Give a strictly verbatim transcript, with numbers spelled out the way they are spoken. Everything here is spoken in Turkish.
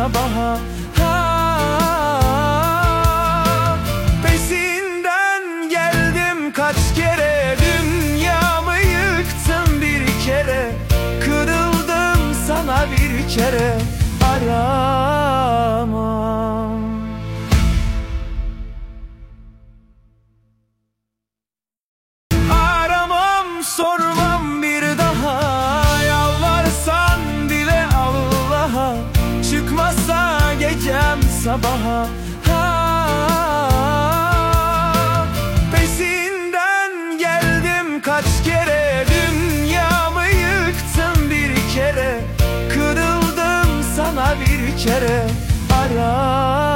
sabaha. Ha, peşinden geldim kaç kere, dünyamı yıktım bir kere, kırıldım sana bir kere, aramam. Aramam, sormam bir daha, yalvarsan bile Allah'a, çıkmasa gecem sabaha. Ha, peşinden geldim kaç kere, dünyamı yıktım bir kere, kırıldım sana bir kere, aramam.